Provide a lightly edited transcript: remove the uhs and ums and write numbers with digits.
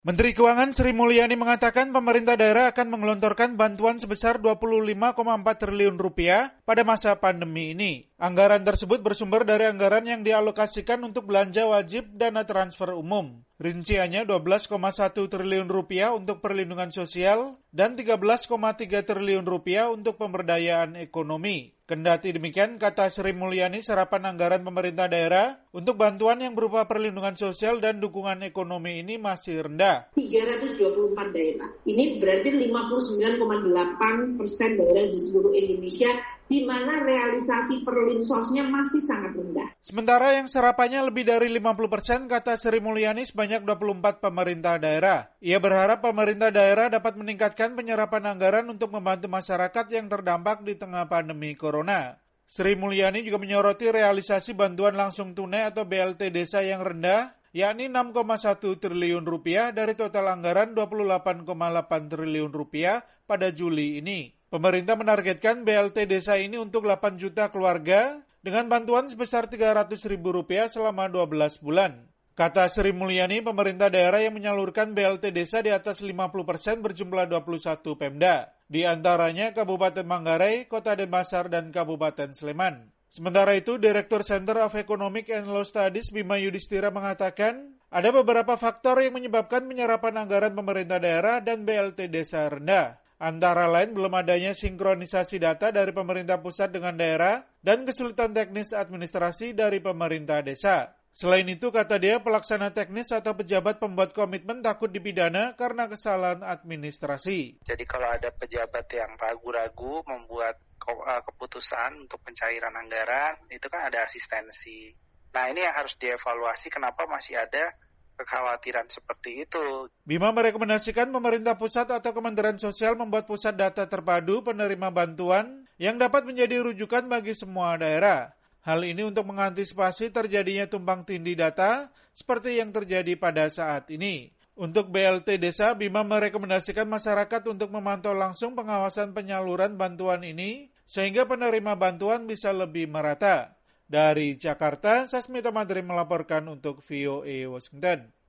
Menteri Keuangan Sri Mulyani mengatakan pemerintah daerah akan menggelontorkan bantuan sebesar Rp25,4 triliun pada masa pandemi ini. Anggaran tersebut bersumber dari anggaran yang dialokasikan untuk belanja wajib dana transfer umum. Rinciannya Rp12,1 triliun untuk perlindungan sosial dan Rp13,3 triliun untuk pemberdayaan ekonomi. Kendati demikian, kata Sri Mulyani, serapan anggaran pemerintah daerah untuk bantuan yang berupa perlindungan sosial dan dukungan ekonomi ini masih rendah. 324 daerah. Ini berarti 59,8% daerah di seluruh Indonesia, di mana realisasi perlinsosnya masih sangat rendah. Sementara yang serapannya lebih dari 50%, kata Sri Mulyani, sebanyak 24 pemerintah daerah. Ia berharap pemerintah daerah dapat meningkatkan penyerapan anggaran untuk membantu masyarakat yang terdampak di tengah pandemi corona. Sri Mulyani juga menyoroti realisasi bantuan langsung tunai atau BLT desa yang rendah, yakni Rp6,1 triliun dari total anggaran Rp28,8 triliun pada Juli ini. Pemerintah menargetkan BLT desa ini untuk 8 juta keluarga dengan bantuan sebesar Rp300.000 selama 12 bulan. Kata Sri Mulyani, pemerintah daerah yang menyalurkan BLT desa di atas 50% berjumlah 21 Pemda. Di antaranya Kabupaten Manggarai, Kota Denpasar, dan Kabupaten Sleman. Sementara itu, Direktur Center of Economic and Law Studies Bima Yudhistira mengatakan, ada beberapa faktor yang menyebabkan penyerapan anggaran pemerintah daerah dan BLT desa rendah. Antara lain belum adanya sinkronisasi data dari pemerintah pusat dengan daerah dan kesulitan teknis administrasi dari pemerintah desa. Selain itu, kata dia, pelaksana teknis atau pejabat pembuat komitmen takut dipidana karena kesalahan administrasi. Jadi kalau ada pejabat yang ragu-ragu membuat keputusan untuk pencairan anggaran, itu kan ada asistensi. Nah, ini yang harus dievaluasi kenapa masih ada kekhawatiran seperti itu. Bima merekomendasikan pemerintah pusat atau Kementerian Sosial membuat pusat data terpadu penerima bantuan yang dapat menjadi rujukan bagi semua daerah. Hal ini untuk mengantisipasi terjadinya tumpang tindih data seperti yang terjadi pada saat ini. Untuk BLT desa, Bima merekomendasikan masyarakat untuk memantau langsung pengawasan penyaluran bantuan ini sehingga penerima bantuan bisa lebih merata. Dari Jakarta, Sasmita Madri melaporkan untuk VOA Washington.